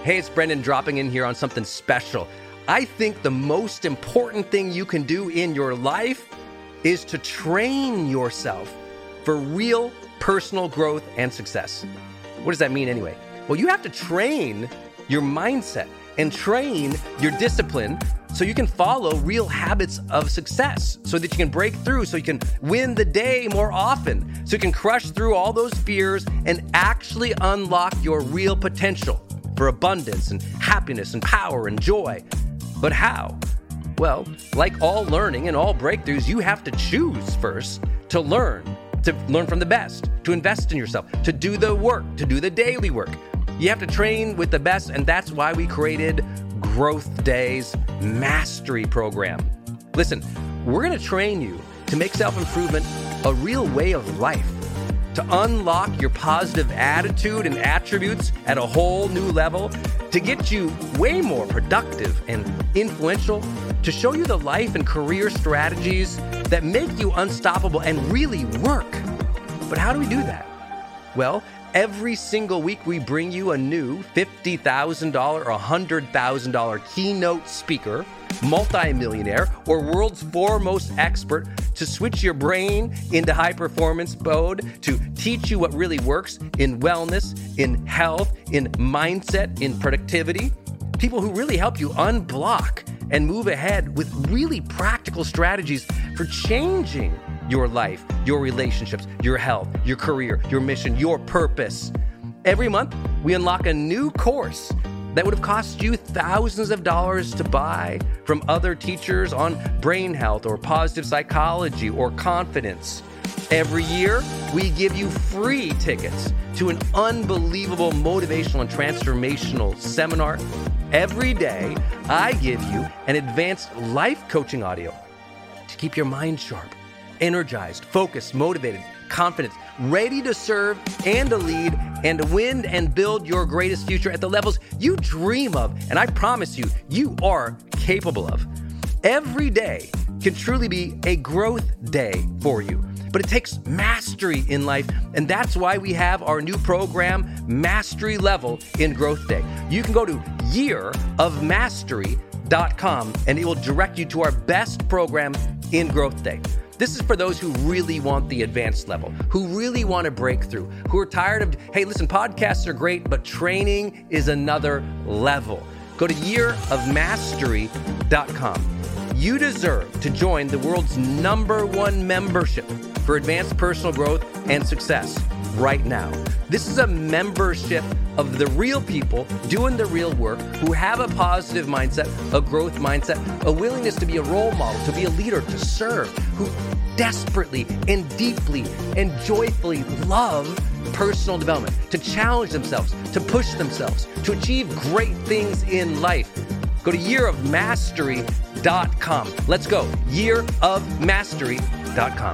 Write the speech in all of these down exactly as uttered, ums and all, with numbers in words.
Hey, it's Brendan dropping in here on something special. I think the most important thing you can do in your life is to train yourself for real personal growth and success. What does that mean anyway? Well, you have to train your mindset and train your discipline so you can follow real habits of success, so that you can break through, so you can win the day more often, so you can crush through all those fears and actually unlock your real potential for abundance and happiness and power and joy. But how? Well, like all learning and all breakthroughs, you have to choose first to learn, to learn from the best, to invest in yourself, to do the work, to do the daily work. You have to train with the best, and that's why we created Growth Day's Mastery Program. Listen, we're going to train you to make self-improvement a real way of life, to unlock your positive attitude and attributes at a whole new level, to get you way more productive and influential, to show you the life and career strategies that make you unstoppable and really work. But how do we do that? Well, every single week we bring you a new fifty thousand dollars or one hundred thousand dollars keynote speaker, multimillionaire, or world's foremost expert to switch your brain into high performance mode, to teach you what really works in wellness, in health, in mindset, in productivity. People who really help you unblock and move ahead with really practical strategies for changing your life, your relationships, your health, your career, your mission, your purpose. Every month, we unlock a new course that would have cost you thousands of dollars to buy from other teachers on brain health or positive psychology or confidence. Every year, we give you free tickets to an unbelievable motivational and transformational seminar. Every day, I give you an advanced life coaching audio to keep your mind sharp, energized, focused, motivated, confident, ready to serve and to lead and to win and build your greatest future at the levels you dream of. And I promise you, you are capable of. Every day can truly be a growth day for you. But it takes mastery in life, and that's why we have our new program, Mastery Level in Growth Day. You can go to year of mastery dot com, and it will direct you to our best program in Growth Day. This is for those who really want the advanced level, who really want to break through, who are tired of, hey, listen, podcasts are great, but training is another level. Go to year of mastery dot com. You deserve to join the world's number one membership for advanced personal growth and success right now. This is a membership of the real people doing the real work, who have a positive mindset, a growth mindset, a willingness to be a role model, to be a leader, to serve, who desperately and deeply and joyfully love personal development, to challenge themselves, to push themselves, to achieve great things in life. Go to year of mastery dot com. Let's go. year of mastery dot com.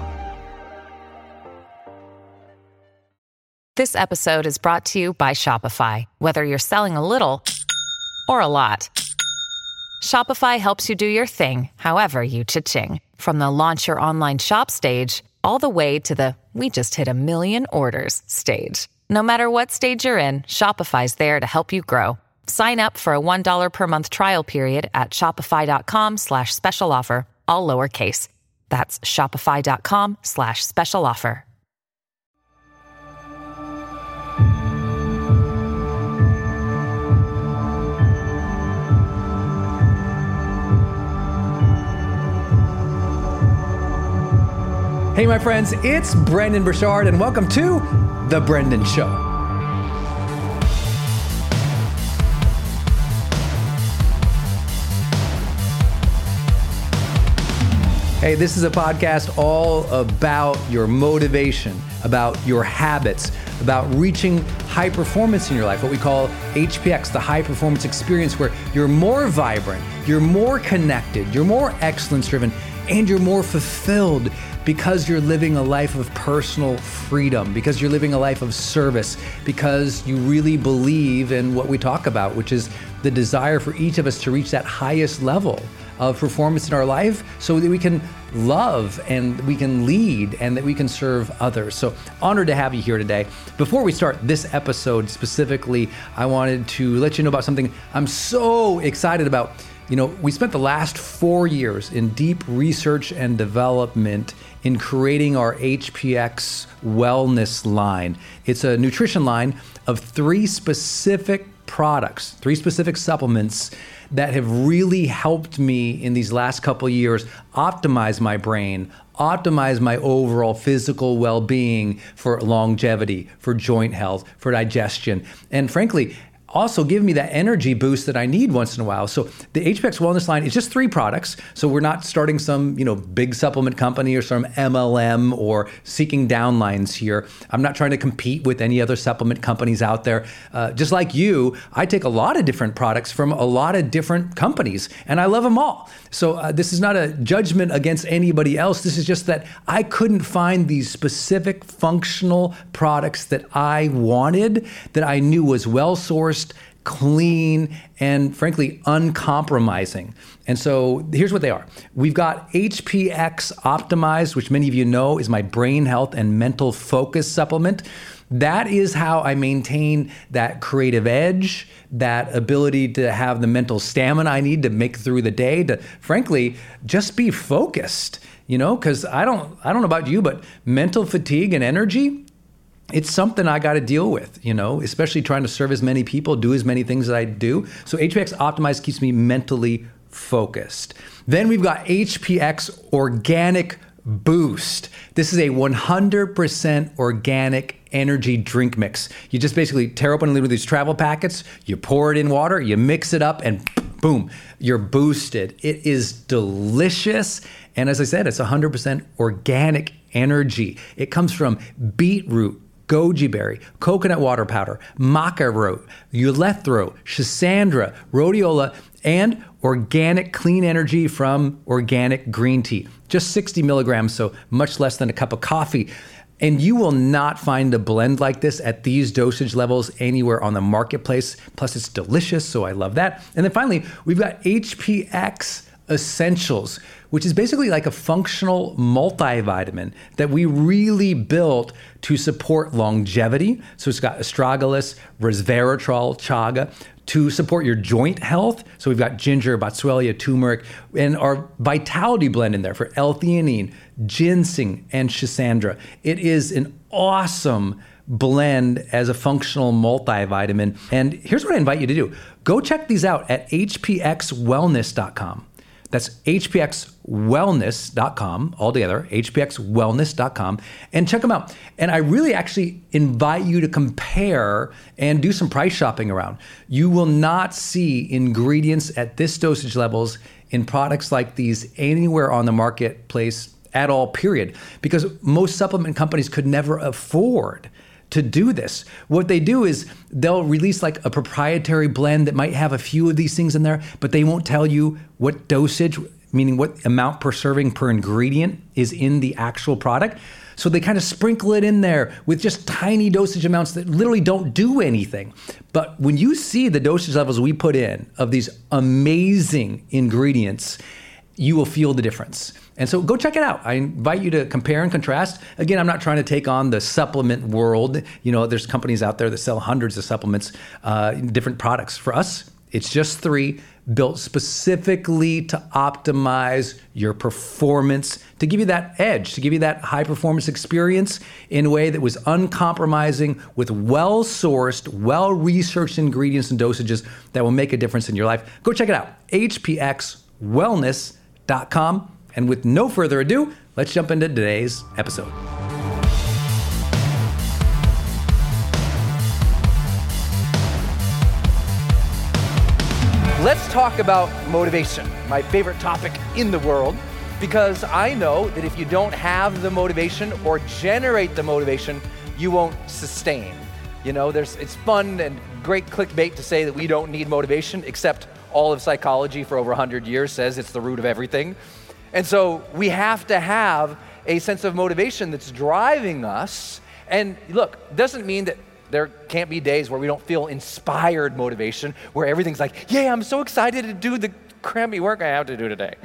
This episode is brought to you by Shopify. Whether you're selling a little or a lot, Shopify helps you do your thing, however you cha-ching. From the launch your online shop stage, all the way to the we just hit a million orders stage. No matter what stage you're in, Shopify's there to help you grow. Sign up for a one dollar per month trial period at shopify.com slash special offer, all lowercase. That's shopify.com slash special offer. Hey, my friends, it's Brendon Burchard, and welcome to The Brendan Show. Hey, this is a podcast all about your motivation, about your habits, about reaching high performance in your life, what we call H P X, the high performance experience, where you're more vibrant, you're more connected, you're more excellence driven, and you're more fulfilled because you're living a life of personal freedom, because you're living a life of service, because you really believe in what we talk about, which is the desire for each of us to reach that highest level of performance in our life so that we can love and we can lead and that we can serve others. So honored to have you here today. Before we start this episode specifically, I wanted to let you know about something I'm so excited about. You know, we spent the last four years in deep research and development in creating our H P X Wellness line. It's a nutrition line of three specific products, three specific supplements that have really helped me in these last couple of years optimize my brain, optimize my overall physical well-being for longevity, for joint health, for digestion, and frankly, also give me that energy boost that I need once in a while. So the H P X Wellness line is just three products. So we're not starting some, you know, big supplement company or some M L M or seeking downlines here. I'm not trying to compete with any other supplement companies out there. Uh, just like you, I take a lot of different products from a lot of different companies, and I love them all. So uh, this is not a judgment against anybody else. This is just that I couldn't find these specific functional products that I wanted, that I knew was well-sourced, clean, and frankly, uncompromising. And so here's what they are. We've got H P X Optimized, which many of you know is my brain health and mental focus supplement. That is how I maintain that creative edge, that ability to have the mental stamina I need to make through the day, to frankly, just be focused, you know, because I don't, I don't know about you, but mental fatigue and energy, it's something I got to deal with, you know, especially trying to serve as many people, do as many things as I do. So H P X Optimized keeps me mentally focused. Then we've got H P X Organic Boost. This is a one hundred percent organic energy drink mix. You just basically tear open one of these travel packets, you pour it in water, you mix it up, and boom, you're boosted. It is delicious. And as I said, it's one hundred percent organic energy. It comes from beetroot, goji berry, coconut water powder, maca root, eleuthero, schisandra, rhodiola, and organic clean energy from organic green tea. Just sixty milligrams, so much less than a cup of coffee. And you will not find a blend like this at these dosage levels anywhere on the marketplace. Plus, it's delicious, so I love that. And then finally, we've got H P X Essentials, which is basically like a functional multivitamin that we really built to support longevity. So it's got astragalus, resveratrol, chaga, to support your joint health. So we've got ginger, boswellia, turmeric, and our vitality blend in there for L-theanine, ginseng, and schisandra. It is an awesome blend as a functional multivitamin. And here's what I invite you to do. Go check these out at H P X wellness dot com. That's H P X wellness dot com, all together, H P X wellness dot com, and check them out. And I really actually invite you to compare and do some price shopping around. You will not see ingredients at this dosage levels in products like these anywhere on the marketplace at all, period, because most supplement companies could never afford to do this. What they do is they'll release like a proprietary blend that might have a few of these things in there, but they won't tell you what dosage, meaning what amount per serving per ingredient is in the actual product. So they kind of sprinkle it in there with just tiny dosage amounts that literally don't do anything. But when you see the dosage levels we put in of these amazing ingredients, you will feel the difference. And so go check it out. I invite you to compare and contrast. Again, I'm not trying to take on the supplement world. You know, there's companies out there that sell hundreds of supplements, uh, different products. For us, it's just three built specifically to optimize your performance, to give you that edge, to give you that high performance experience in a way that was uncompromising with well-sourced, well-researched ingredients and dosages that will make a difference in your life. Go check it out, H P X wellness dot com. And with no further ado, let's jump into today's episode. Let's talk about motivation, my favorite topic in the world, because I know that if you don't have the motivation or generate the motivation, you won't sustain. You know, there's it's fun and great clickbait to say that we don't need motivation, except all of psychology for over one hundred years says it's the root of everything. And so we have to have a sense of motivation that's driving us. And look, it doesn't mean that There can't be days where we don't feel inspired motivation, where everything's like, yeah, I'm so excited to do the crappy work I have to do today.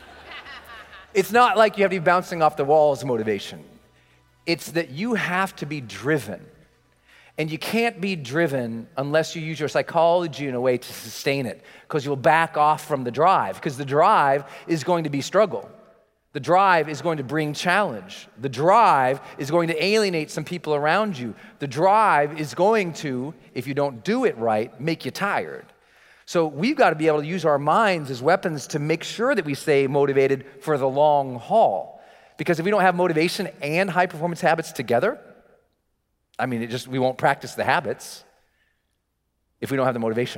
It's not like you have to be bouncing off the walls motivation. It's that you have to be driven. And you can't be driven unless you use your psychology in a way to sustain it, because you'll back off from the drive, because the drive is going to be struggle. The drive is going to bring challenge. The drive is going to alienate some people around you. The drive is going to, if you don't do it right, make you tired. So we've got to be able to use our minds as weapons to make sure that we stay motivated for the long haul. Because if we don't have motivation and high performance habits together, I mean, it just we won't practice the habits if we don't have the motivation.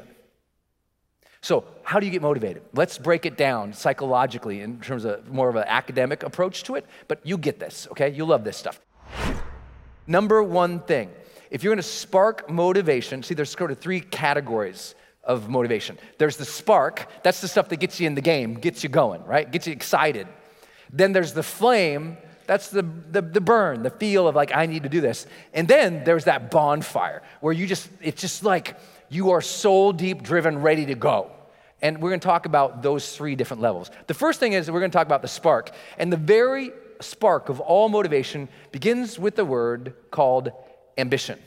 So how do you get motivated? Let's break it down psychologically in terms of more of an academic approach to it, but you get this, okay? You love this stuff. Number one thing, if you're gonna spark motivation, see there's sort of three categories of motivation. There's the spark, that's the stuff that gets you in the game, gets you going, right? Gets you excited. Then there's the flame, that's the, the, the burn, the feel of like, I need to do this. And then there's that bonfire where you just, it's just like you are soul deep driven, ready to go. And we're gonna talk about those three different levels. The first thing is we're gonna talk about the spark. And the very spark of all motivation begins with the word called ambition.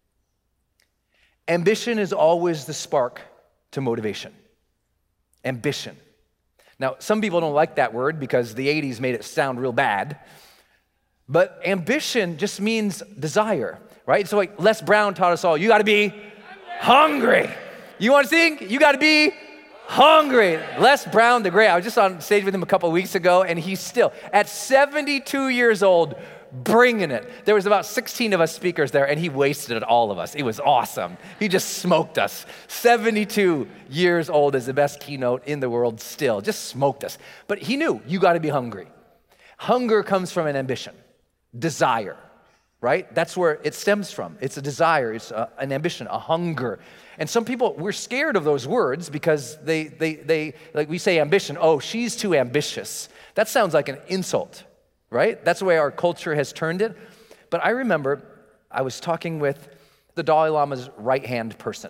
Ambition is always the spark to motivation. Ambition. Now, some people don't like that word because the eighties made it sound real bad. But ambition just means desire, right? So like Les Brown taught us all, you gotta be hungry. You wanna sing? You gotta be hungry. Les Brown the Great, I was just on stage with him a couple of weeks ago, and he's still, at seventy-two years old, bringing it. There was about sixteen of us speakers there, and he wasted all of us. It was awesome. He just smoked us. seventy-two years old is the best keynote in the world still, just smoked us. But he knew, you gotta be hungry. Hunger comes from an ambition. Desire, right? That's where it stems from. It's a desire, it's a, an ambition, a hunger. And some people, we're scared of those words because they, they, they, like we say ambition, oh, she's too ambitious. That sounds like an insult, right? That's the way our culture has turned it. But I remember I was talking with the Dalai Lama's right-hand person.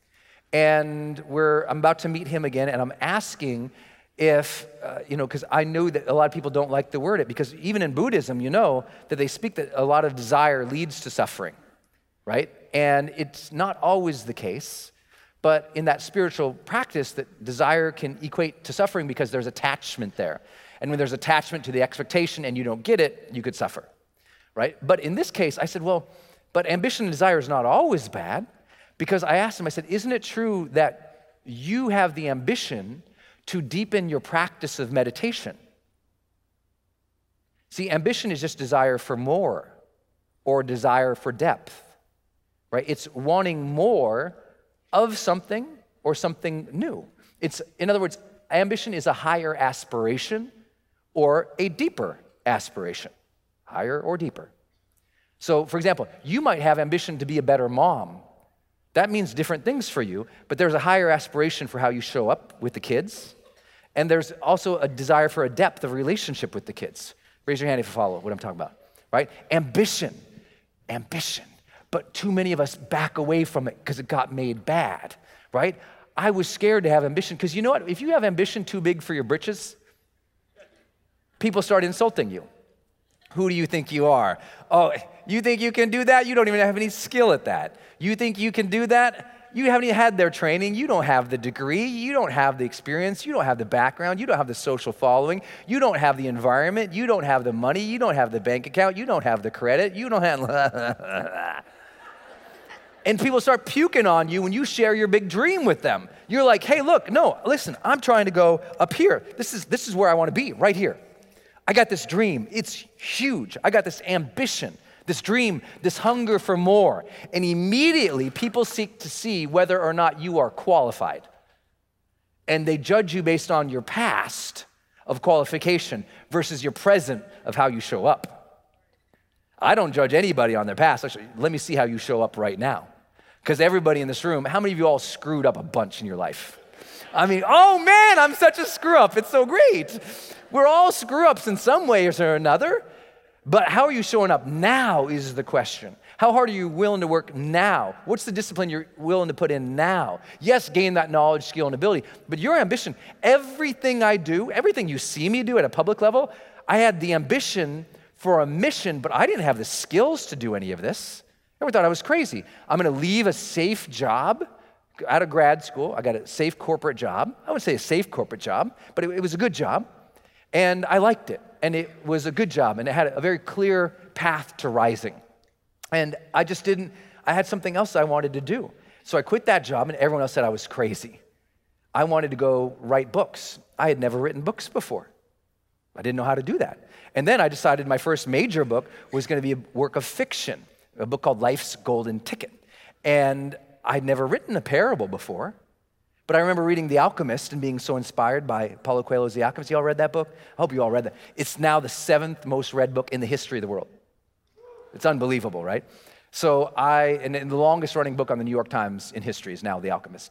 And we're, I'm about to meet him again, and I'm asking if, uh, you know, because I know that a lot of people don't like the word it, because even in Buddhism, you know, that they speak that a lot of desire leads to suffering, right? And it's not always the case, but in that spiritual practice, that desire can equate to suffering because there's attachment there. And when there's attachment to the expectation and you don't get it, you could suffer, right? But in this case, I said, well, but ambition and desire is not always bad, because I asked him, I said, isn't it true that you have the ambition to deepen your practice of meditation? See, ambition is just desire for more or desire for depth, right? It's wanting more of something or something new. It's, in other words, ambition is a higher aspiration or a deeper aspiration, higher or deeper. So, for example, you might have ambition to be a better mom. That means different things for you, but there's a higher aspiration for how you show up with the kids. And there's also a desire for a depth of relationship with the kids. Raise your hand if you follow what I'm talking about, right? Ambition, ambition. But too many of us back away from it because it got made bad, right? I was scared to have ambition because you know what? If you have ambition too big for your britches, people start insulting you. Who do you think you are? Oh, you think you can do that? You don't even have any skill at that. You think you can do that? You haven't even had their training. You don't have the degree. You don't have the experience. You don't have the background. You don't have the social following. You don't have the environment. You don't have the money. You don't have the bank account. You don't have the credit. You don't have... And people start puking on you when you share your big dream with them. You're like, hey, look, no, listen, I'm trying to go up here. This is, this is where I want to be, right here. I got this dream. It's huge. I got this ambition, this dream, this hunger for more. And immediately people seek to see whether or not you are qualified. And they judge you based on your past of qualification versus your present of how you show up. I don't judge anybody on their past. Actually, let me see how you show up right now. Because everybody in this room, how many of you all screwed up a bunch in your life? I mean, oh man, I'm such a screw up. It's so great. We're all screw ups in some way or another. But how are you showing up now is the question. How hard are you willing to work now? What's the discipline you're willing to put in now? Yes, gain that knowledge, skill, and ability, but your ambition, everything I do, everything you see me do at a public level, I had the ambition for a mission, but I didn't have the skills to do any of this. I never thought I was crazy. I'm gonna leave a safe job out of grad school. I got a safe corporate job. I wouldn't say a safe corporate job, but it, it was a good job. And I liked it. And it was a good job. And it had a very clear path to rising. And I just didn't, I had something else I wanted to do. So I quit that job, and everyone else said I was crazy. I wanted to go write books. I had never written books before. I didn't know how to do that. And then I decided my first major book was going to be a work of fiction, a book called Life's Golden Ticket. And I'd never written a parable before, but I remember reading The Alchemist and being so inspired by Paulo Coelho's The Alchemist. You all read that book? I hope you all read that. It's now the seventh most read book in the history of the world. It's unbelievable, right? So I, and the longest running book on the New York Times in history is now The Alchemist.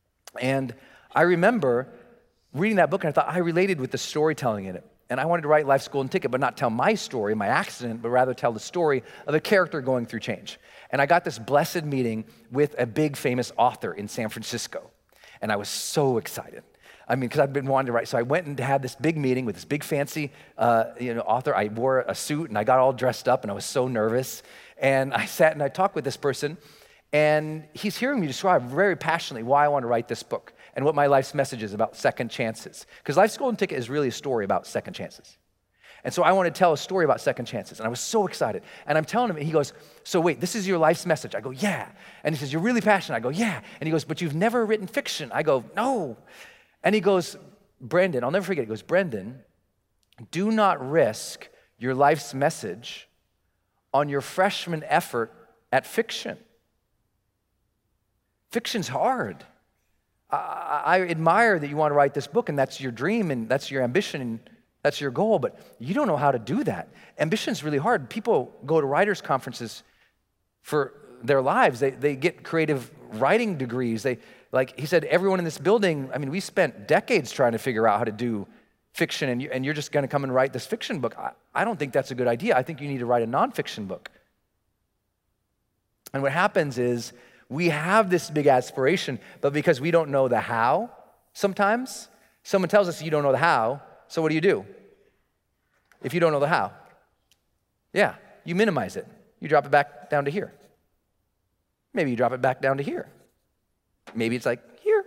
And I remember reading that book, and I thought I related with the storytelling in it. And I wanted to write Life's Golden Ticket, but not tell my story, my accident, but rather tell the story of a character going through change. And I got this blessed meeting with a big famous author in San Francisco. And I was so excited. I mean, because I've been wanting to write. So I went and had this big meeting with this big fancy uh, you know, author. I wore a suit and I got all dressed up and I was so nervous. And I sat and I talked with this person, and he's hearing me describe very passionately why I want to write this book and what my life's message is about second chances. Because Life's Golden Ticket is really a story about second chances. And so I want to tell a story about second chances. And I was so excited. And I'm telling him, and he goes, so wait, this is your life's message? I go, yeah. And he says, you're really passionate? I go, yeah. And he goes, but you've never written fiction? I go, no. And he goes, Brendan, I'll never forget, he goes, Brendan, do not risk your life's message on your freshman effort at fiction. Fiction's hard. I, I admire that you want to write this book, and that's your dream, and that's your ambition, and that's your goal, but you don't know how to do that. Ambition's really hard. People go to writers' conferences for their lives. They they get creative writing degrees. They, like he said, everyone in this building, I mean, we spent decades trying to figure out how to do fiction, and, you, and you're just gonna come and write this fiction book. I, I don't think that's a good idea. I think you need to write a nonfiction book. And what happens is we have this big aspiration, but because we don't know the how, sometimes, someone tells us you don't know the how, so what do you do? If you don't know the how, yeah, you minimize it. You drop it back down to here. Maybe you drop it back down to here. Maybe it's like here.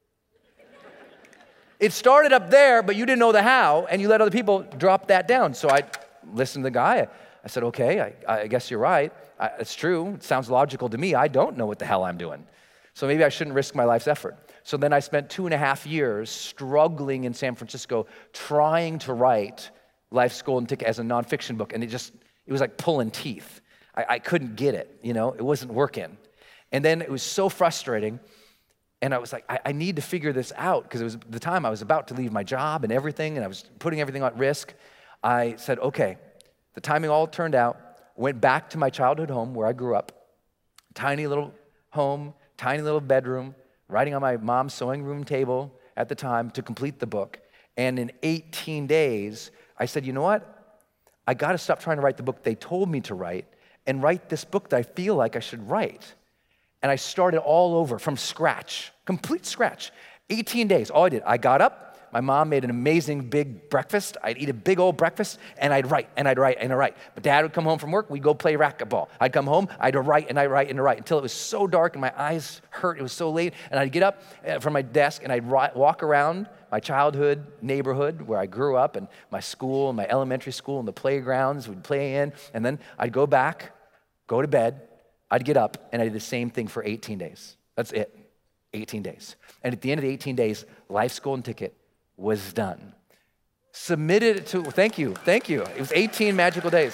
It started up there, but you didn't know the how, and you let other people drop that down. So I listened to the guy. I, I said, okay, I, I guess you're right. I, it's true. It sounds logical to me. I don't know what the hell I'm doing. So maybe I shouldn't risk my life's effort. So then I spent two and a half years struggling in San Francisco trying to write Life's Golden Ticket as a nonfiction book. And it just, it was like pulling teeth. I, I couldn't get it, you know, it wasn't working. And then it was so frustrating. And I was like, I, I need to figure this out, because it was the time I was about to leave my job and everything, and I was putting everything at risk. I said, okay, the timing all turned out, went back to my childhood home where I grew up, tiny little home, tiny little bedroom, writing on my mom's sewing room table at the time to complete the book. And in eighteen days, I said, you know what? I gotta stop trying to write the book they told me to write and write this book that I feel like I should write. And I started all over from scratch, complete scratch. eighteen days, all I did, I got up, my mom made an amazing big breakfast. I'd eat a big old breakfast, and I'd write, and I'd write, and I'd write. But Dad would come home from work, we'd go play racquetball. I'd come home, I'd write, and I'd write, and I'd write, until it was so dark, and my eyes hurt, it was so late, and I'd get up from my desk, and I'd walk around my childhood neighborhood where I grew up, and my school, and my elementary school, and the playgrounds we'd play in, and then I'd go back, go to bed, I'd get up, and I did the same thing for eighteen days. That's it, eighteen days. And at the end of the eighteen days, Life's Golden Ticket was done. Submitted it to, thank you, thank you. It was eighteen magical days.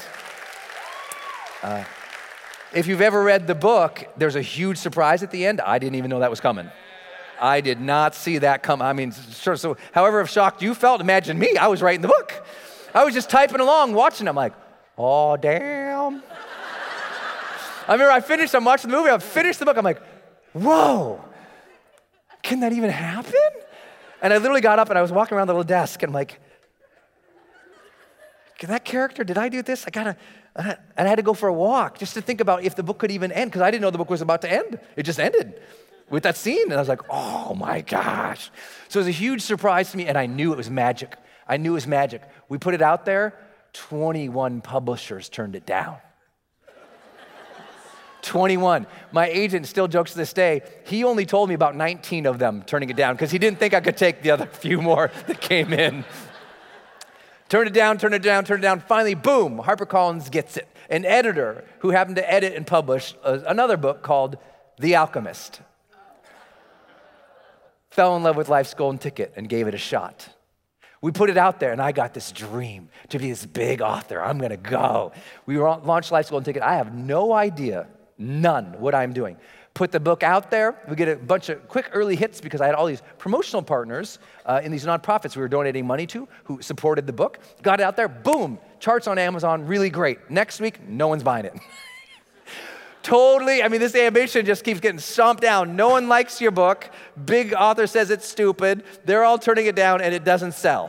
Uh, if you've ever read the book, there's a huge surprise at the end. I didn't even know that was coming. I did not see that come. I mean, sure, so however shocked you felt, imagine me, I was writing the book. I was just typing along, watching, I'm like, oh, damn. I remember I finished, I'm watching the movie, I finished the book, I'm like, whoa, can that even happen? And I literally got up and I was walking around the little desk and I'm like, that character, did I do this? I gotta, and I had to go for a walk just to think about if the book could even end, because I didn't know the book was about to end. It just ended with that scene. And I was like, oh my gosh. So it was a huge surprise to me, and I knew it was magic. I knew it was magic. We put it out there, twenty-one publishers turned it down. twenty-one. My agent still jokes to this day, he only told me about nineteen of them turning it down because he didn't think I could take the other few more that came in. Turn it down, turn it down, turn it down. Finally, boom, HarperCollins gets it. An editor who happened to edit and publish uh, another book called The Alchemist fell in love with Life's Golden Ticket and gave it a shot. We put it out there, and I got this dream to be this big author. I'm gonna go. We launched Life's Golden Ticket. I have no idea, none, what I'm doing. Put the book out there. We get a bunch of quick early hits because I had all these promotional partners uh, in these nonprofits we were donating money to who supported the book. Got it out there, boom, charts on Amazon, really great. Next week, no one's buying it. Totally, I mean, this ambition just keeps getting stomped down. No one likes your book. Big author says it's stupid. They're all turning it down and it doesn't sell.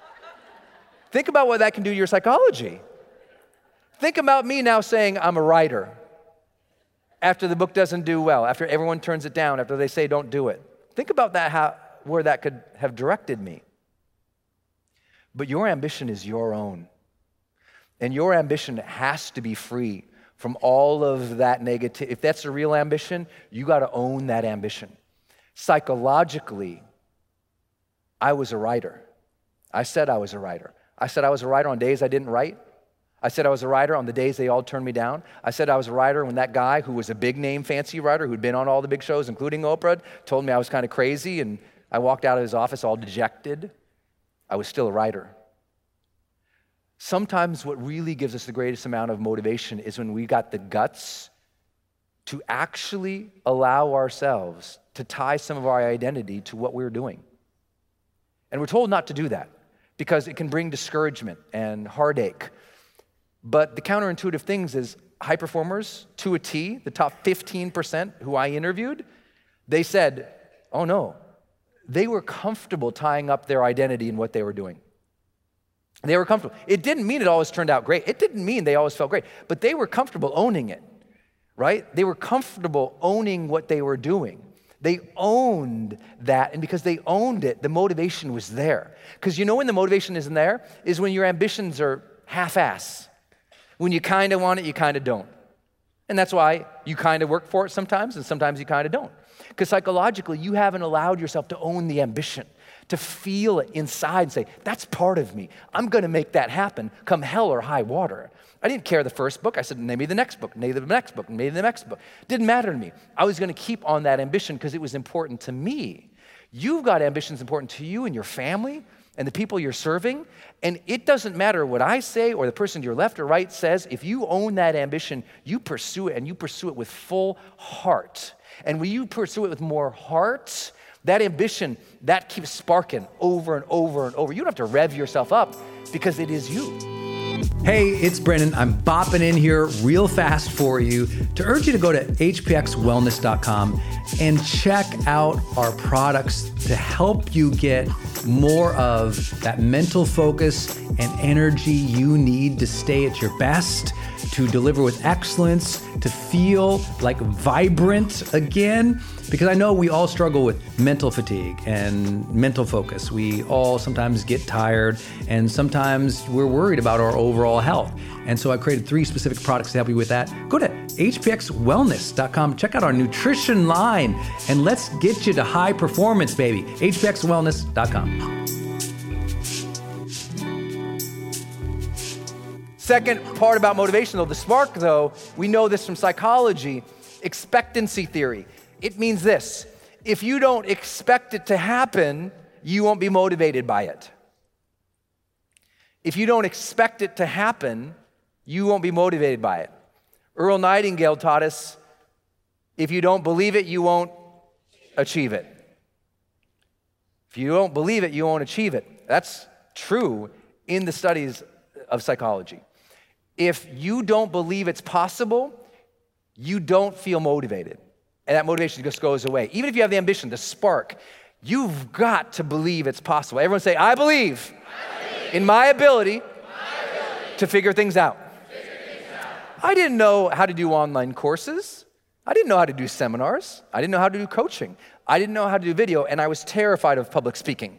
Think about what that can do to your psychology. Think about me now saying I'm a writer after the book doesn't do well, after everyone turns it down, after they say don't do it. Think about that, how, where that could have directed me. But your ambition is your own. And your ambition has to be free from all of that negative. If that's a real ambition, you got to own that ambition. Psychologically, I was a writer. I said I was a writer. I said I was a writer on days I didn't write. I said I was a writer on the days they all turned me down. I said I was a writer when that guy who was a big name fancy writer who'd been on all the big shows, including Oprah, told me I was kind of crazy, and I walked out of his office all dejected. I was still a writer. Sometimes what really gives us the greatest amount of motivation is when we got the guts to actually allow ourselves to tie some of our identity to what we're doing. And we're told not to do that because it can bring discouragement and heartache. But the counterintuitive things is high performers to a T, the top fifteen percent who I interviewed, they said, oh no, they were comfortable tying up their identity in what they were doing. They were comfortable. It didn't mean it always turned out great. It didn't mean they always felt great, but they were comfortable owning it, right? They were comfortable owning what they were doing. They owned that, and because they owned it, the motivation was there. Because you know when the motivation isn't there is when your ambitions are half-ass. When you kind of want it, you kind of don't. And that's why you kind of work for it sometimes, and sometimes you kind of don't. Because psychologically, you haven't allowed yourself to own the ambition, to feel it inside and say, that's part of me. I'm going to make that happen come hell or high water. I didn't care the first book. I said, maybe the next book, maybe the next book, maybe the next book. Didn't matter to me. I was going to keep on that ambition because it was important to me. You've got ambitions important to you and your family and the people you're serving. And it doesn't matter what I say or the person to your left or right says. If you own that ambition, you pursue it, and you pursue it with full heart. And when you pursue it with more heart, that ambition, that keeps sparking over and over and over. You don't have to rev yourself up because it is you. Hey, it's Brennan. I'm bopping in here real fast for you to urge you to go to H P X wellness dot com and check out our products to help you get more of that mental focus and energy you need to stay at your best, to deliver with excellence, to feel like vibrant again. Because I know we all struggle with mental fatigue and mental focus. We all sometimes get tired, and sometimes we're worried about our overall health. And so I created three specific products to help you with that. Go to H P X wellness dot com, check out our nutrition line, and let's get you to high performance, baby. H P X wellness dot com. Second part about motivation, though, the spark, though, we know this from psychology, expectancy theory. It means this: if you don't expect it to happen, you won't be motivated by it. If you don't expect it to happen, you won't be motivated by it. Earl Nightingale taught us, if you don't believe it, you won't achieve it. If you don't believe it, you won't achieve it. That's true in the studies of psychology. If you don't believe it's possible, you don't feel motivated. And that motivation just goes away. Even if you have the ambition, the spark, you've got to believe it's possible. Everyone say, I believe, I believe. In my ability, my ability. To figure things out. I didn't know how to do online courses. I didn't know how to do seminars. I didn't know how to do coaching. I didn't know how to do video, and I was terrified of public speaking.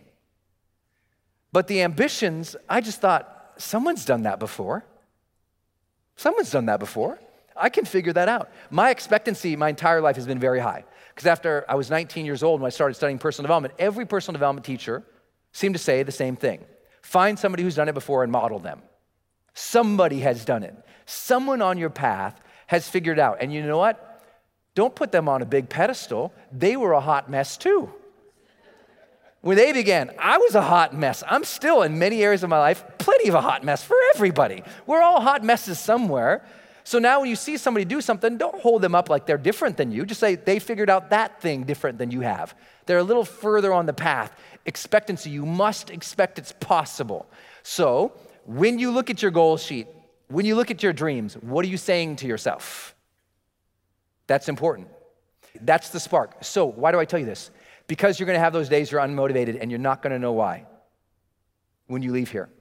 But the ambitions, I just thought, someone's done that before. Someone's done that before. I can figure that out. My expectancy my entire life has been very high. Because after I was nineteen years old when I started studying personal development, every personal development teacher seemed to say the same thing. Find somebody who's done it before and model them. Somebody has done it. Someone on your path has figured it out. And you know what? Don't put them on a big pedestal. They were a hot mess too. When they began, I was a hot mess. I'm still, in many areas of my life, plenty of a hot mess for everybody. We're all hot messes somewhere. So now when you see somebody do something, don't hold them up like they're different than you. Just say, they figured out that thing different than you have. They're a little further on the path. Expectancy, you must expect it's possible. So when you look at your goal sheet, when you look at your dreams, what are you saying to yourself? That's important. That's the spark. So why do I tell you this? Because you're going to have those days you're unmotivated and you're not going to know why when you leave here.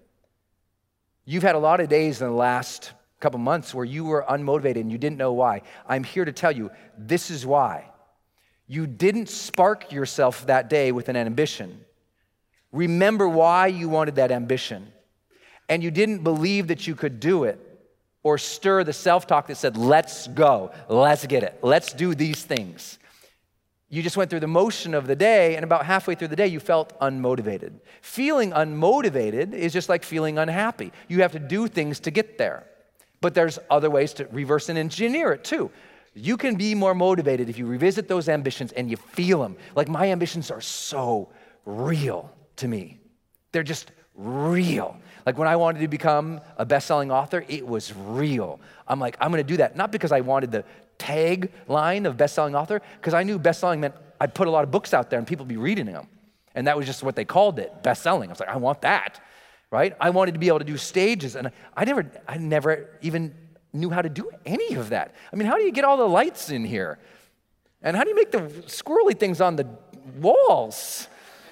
You've had a lot of days in the last couple months where you were unmotivated and you didn't know why. I'm here to tell you, this is why. You didn't spark yourself that day with an ambition. Remember why you wanted that ambition. And you didn't believe that you could do it or stir the self-talk that said, let's go, let's get it, let's do these things. You just went through the motion of the day, and about halfway through the day, you felt unmotivated. Feeling unmotivated is just like feeling unhappy. You have to do things to get there. But there's other ways to reverse and engineer it too. You can be more motivated if you revisit those ambitions and you feel them. Like, my ambitions are so real to me. They're just real. Like when I wanted to become a best-selling author, it was real. I'm like, I'm gonna do that. Not because I wanted the tagline of best-selling author, because I knew best-selling meant I'd put a lot of books out there and people would be reading them. And that was just what they called it, best-selling. I was like, I want that, right? I wanted to be able to do stages, and I never, I never even knew how to do any of that. I mean, how do you get all the lights in here? And how do you make the squirrely things on the walls?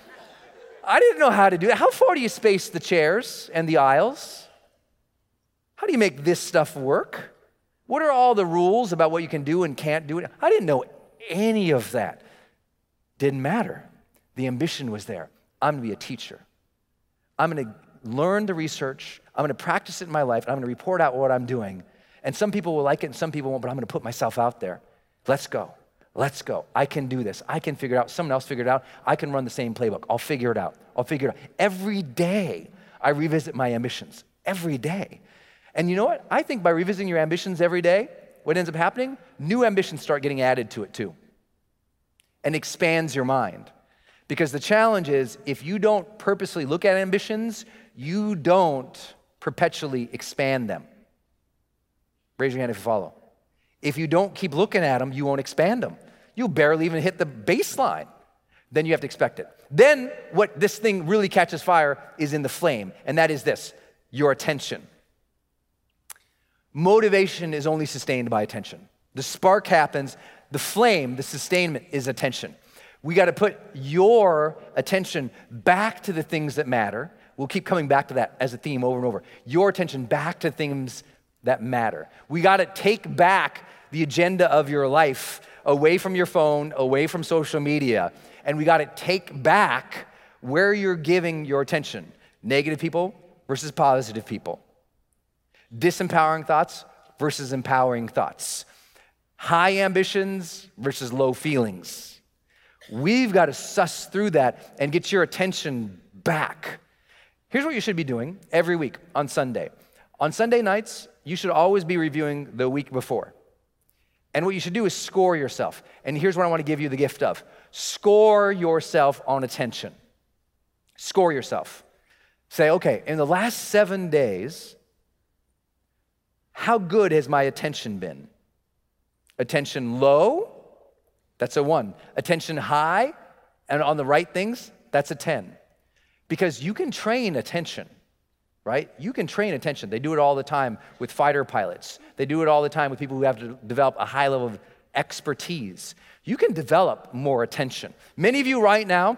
I didn't know how to do that. How far do you space the chairs and the aisles? How do you make this stuff work? What are all the rules about what you can do and can't do? I didn't know any of that. Didn't matter. The ambition was there. I'm gonna be a teacher. I'm gonna learn the research. I'm gonna practice it in my life. And I'm gonna report out what I'm doing. And some people will like it and some people won't, but I'm gonna put myself out there. Let's go. Let's go. I can do this. I can figure it out. Someone else figured it out. I can run the same playbook. I'll figure it out. I'll figure it out. Every day, I revisit my ambitions. Every day. And you know what? I think by revisiting your ambitions every day, what ends up happening? New ambitions start getting added to it too. And expands your mind. Because the challenge is, if you don't purposely look at ambitions, you don't perpetually expand them. Raise your hand if you follow. If you don't keep looking at them, you won't expand them. You'll barely even hit the baseline. Then you have to expect it. Then what this thing really catches fire is in the flame, and that is this, your attention. Motivation is only sustained by attention. The spark happens, the flame, the sustainment is attention. We got to put your attention back to the things that matter. We'll keep coming back to that as a theme over and over. Your attention back to things that matter. We got to take back the agenda of your life away from your phone, away from social media, and we got to take back where you're giving your attention. Negative people versus positive people. Disempowering thoughts versus empowering thoughts. High ambitions versus low feelings. We've got to suss through that and get your attention back. Here's what you should be doing every week on Sunday. On Sunday nights, you should always be reviewing the week before. And what you should do is score yourself. And here's what I want to give you the gift of. Score yourself on attention. Score yourself. Say, okay, in the last seven days, how good has my attention been? Attention low, that's a one. Attention high, and on the right things, that's a ten. Because you can train attention. Right? You can train attention. They do it all the time with fighter pilots. They do it all the time with people who have to develop a high level of expertise. You can develop more attention. Many of you right now,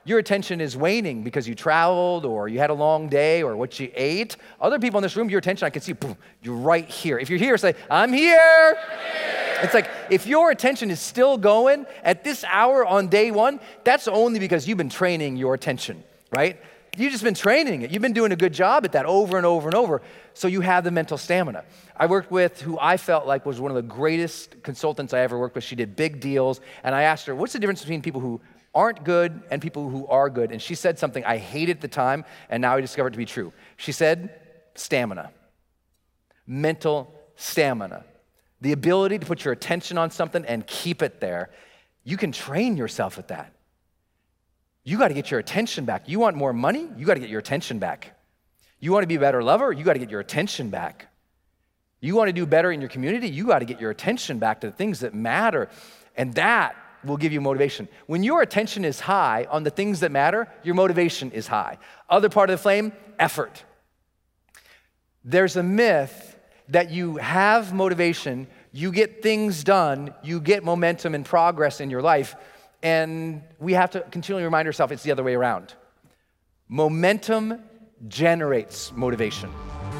your attention is waning because you traveled or you had a long day or what you ate. Other people in this room, your attention, I can see, boom, you're right here. If you're here, say, I'm here. I'm It's like, if your attention is still going at this hour on day one, that's only because you've been training your attention, right? You've just been training it. You've been doing a good job at that over and over and over, so you have the mental stamina. I worked with who I felt like was one of the greatest consultants I ever worked with. She did big deals, and I asked her, what's the difference between people who aren't good and people who are good? And she said something I hated at the time, and now I discovered to be true. She said, stamina. Mental stamina. The ability to put your attention on something and keep it there. You can train yourself at that. You got to get your attention back. You want more money? You got to get your attention back. You want to be a better lover? You got to get your attention back. You want to do better in your community? You got to get your attention back to the things that matter. And that will give you motivation. When your attention is high on the things that matter, your motivation is high. Other part of the flame, effort. There's a myth that you have motivation, you get things done, you get momentum and progress in your life, and we have to continually remind ourselves it's the other way around. Momentum generates motivation.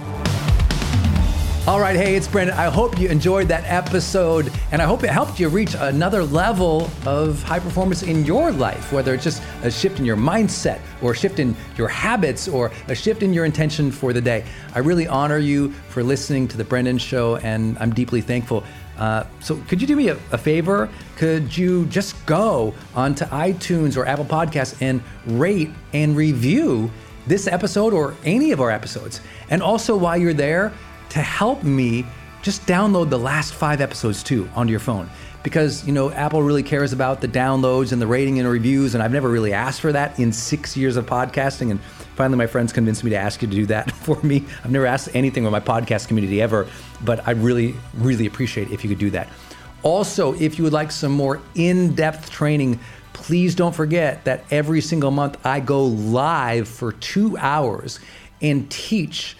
All right, hey, it's Brandon. I hope you enjoyed that episode, and I hope it helped you reach another level of high performance in your life, whether it's just a shift in your mindset or a shift in your habits or a shift in your intention for the day. I really honor you for listening to The Brandon Show, and I'm deeply thankful. Uh, so could you do me a, a favor? Could you just go onto iTunes or Apple Podcasts and rate and review this episode or any of our episodes? And also while you're there, to help me, just download the last five episodes too onto your phone. Because, you know, Apple really cares about the downloads and the rating and reviews, and I've never really asked for that in six years of podcasting, and finally my friends convinced me to ask you to do that for me. I've never asked anything with my podcast community ever, but I'd really, really appreciate it if you could do that. Also, if you would like some more in-depth training, please don't forget that every single month I go live for two hours and teach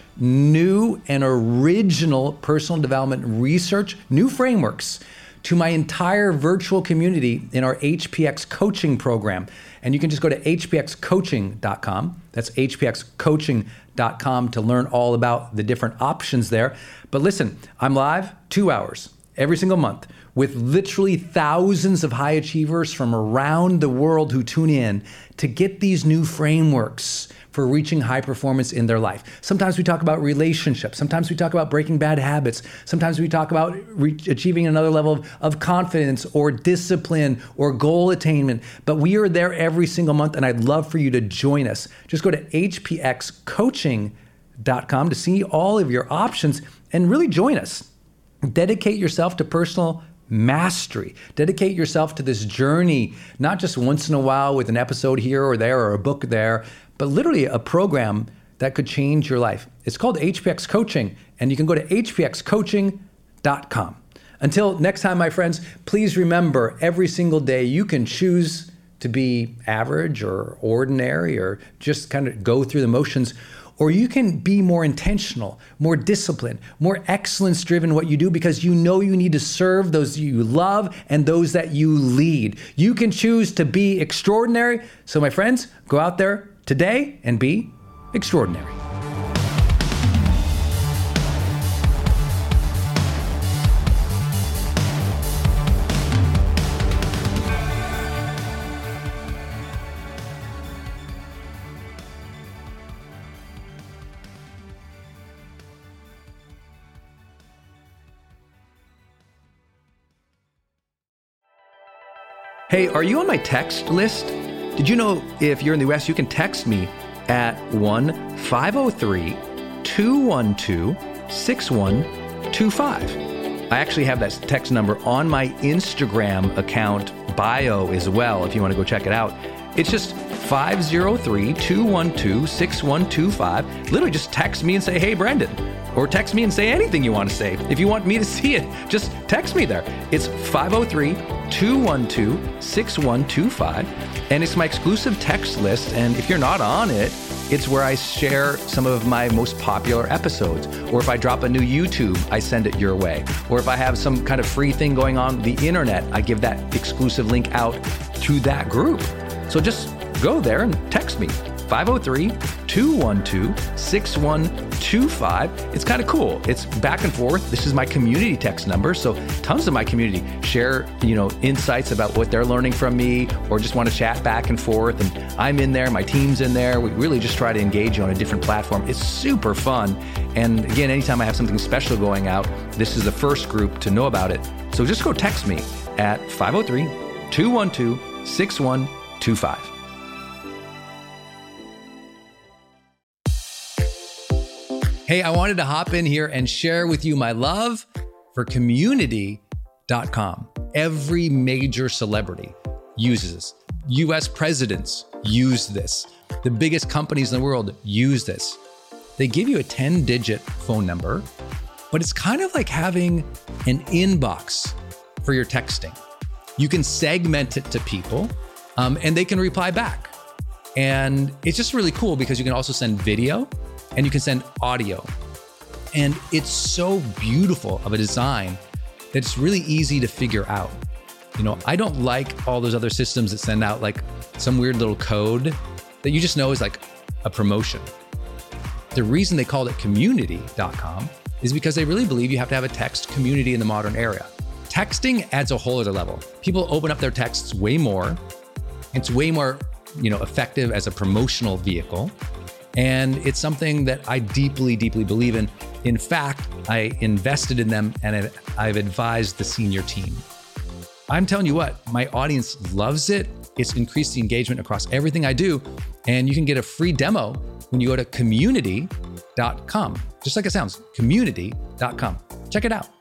new and original personal development research, new frameworks to my entire virtual community in our H P X coaching program. And you can just go to H P X coaching dot com. That's H P X coaching dot com to learn all about the different options there. But listen, I'm live two hours every single month with literally thousands of high achievers from around the world who tune in to get these new frameworks for reaching high performance in their life. Sometimes we talk about relationships. Sometimes we talk about breaking bad habits. Sometimes we talk about re- achieving another level of, of confidence or discipline or goal attainment. But we are there every single month, and I'd love for you to join us. Just go to H P X coaching dot com to see all of your options and really join us. Dedicate yourself to personal mastery. Dedicate yourself to this journey, not just once in a while with an episode here or there or a book there, but literally a program that could change your life. It's called H P X Coaching, and you can go to H P X coaching dot com. Until next time, my friends, please remember every single day you can choose to be average or ordinary or just kind of go through the motions, or you can be more intentional, more disciplined, more excellence-driven in what you do because you know you need to serve those you love and those that you lead. You can choose to be extraordinary. So my friends, go out there today and be extraordinary. Hey, are you on my text list? Did you know if you're in the U S, you can text me at one five oh three, two one two, six one two five. I actually have that text number on my Instagram account bio as well, if you want to go check it out. It's just five oh three, two one two, six one two five. Literally just text me and say, hey, Brandon. Or text me and say anything you want to say. If you want me to see it, just text me there. It's five oh three, two one two, six one two five. And it's my exclusive text list. And if you're not on it, it's where I share some of my most popular episodes. Or if I drop a new YouTube, I send it your way. Or if I have some kind of free thing going on the internet, I give that exclusive link out to that group. So just go there and text me, five oh three, two one two, six one two five. It's kind of cool. It's back and forth. This is my community text number. So tons of my community share, you know, insights about what they're learning from me, or just want to chat back and forth. And I'm in there, my team's in there. We really just try to engage you on a different platform. It's super fun. And again, anytime I have something special going out, this is the first group to know about it. So just go text me at five oh three, two one two, six one two five. Hey, I wanted to hop in here and share with you my love for community dot com. Every major celebrity uses this. U S presidents use this. The biggest companies in the world use this. They give you a ten digit phone number, but it's kind of like having an inbox for your texting. You can segment it to people, um, and they can reply back. And it's just really cool because you can also send video and you can send audio. And it's so beautiful of a design that it's really easy to figure out. You know, I don't like all those other systems that send out like some weird little code that you just know is like a promotion. The reason they called it community dot com is because they really believe you have to have a text community in the modern era. Texting adds a whole other level. People open up their texts way more. It's way more, you know, effective as a promotional vehicle. And it's something that I deeply, deeply believe in. In fact, I invested in them and I've advised the senior team. I'm telling you what, my audience loves it. It's increased the engagement across everything I do. And you can get a free demo when you go to community dot com. Just like it sounds, community dot com. Check it out.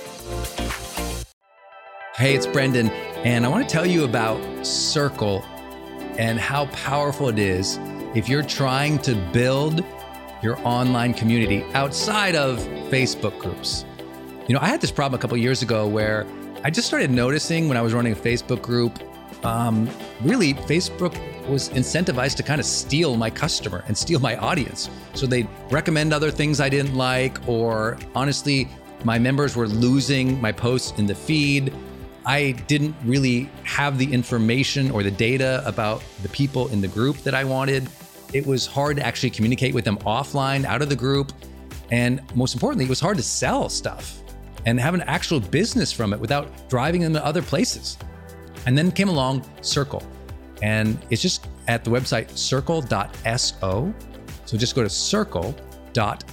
Hey, it's Brendan, and I want to tell you about Circle and how powerful it is if you're trying to build your online community outside of Facebook groups. You know, I had this problem a couple years ago where I just started noticing when I was running a Facebook group, um, really Facebook was incentivized to kind of steal my customer and steal my audience. So they'd recommend other things I didn't like, or honestly, my members were losing my posts in the feed. I didn't really have the information or the data about the people in the group that I wanted. It was hard to actually communicate with them offline, out of the group. And most importantly, it was hard to sell stuff and have an actual business from it without driving them to other places. And then came along Circle. And it's just at the website circle dot so. So just go to circle dot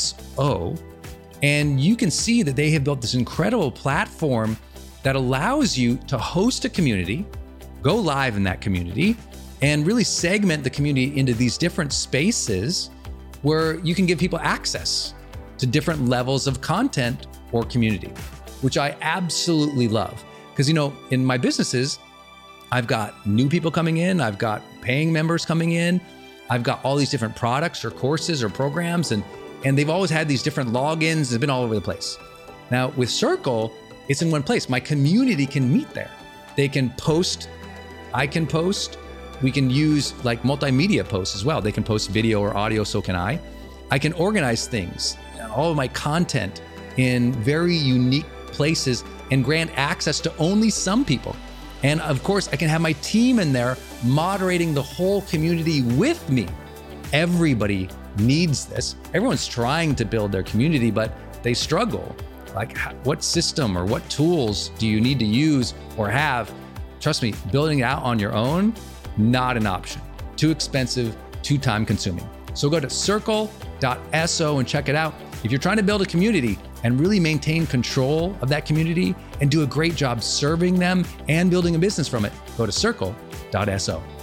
so. And you can see that they have built this incredible platform that allows you to host a community, go live in that community, and really segment the community into these different spaces where you can give people access to different levels of content or community, which I absolutely love. Because, you know, in my businesses, I've got new people coming in, I've got paying members coming in, I've got all these different products or courses or programs, and, and they've always had these different logins, it's been all over the place. Now with Circle, it's in one place. My community can meet there. They can post, I can post, we can use like multimedia posts as well. They can post video or audio, so can I. I can organize things, all of my content in very unique places and grant access to only some people. And of course, I can have my team in there moderating the whole community with me. Everybody needs this. Everyone's trying to build their community, but they struggle. Like, what system or what tools do you need to use or have? Trust me, building it out on your own, not an option. Too expensive, too time consuming. So go to circle dot so and check it out. If you're trying to build a community and really maintain control of that community and do a great job serving them and building a business from it, go to circle dot so.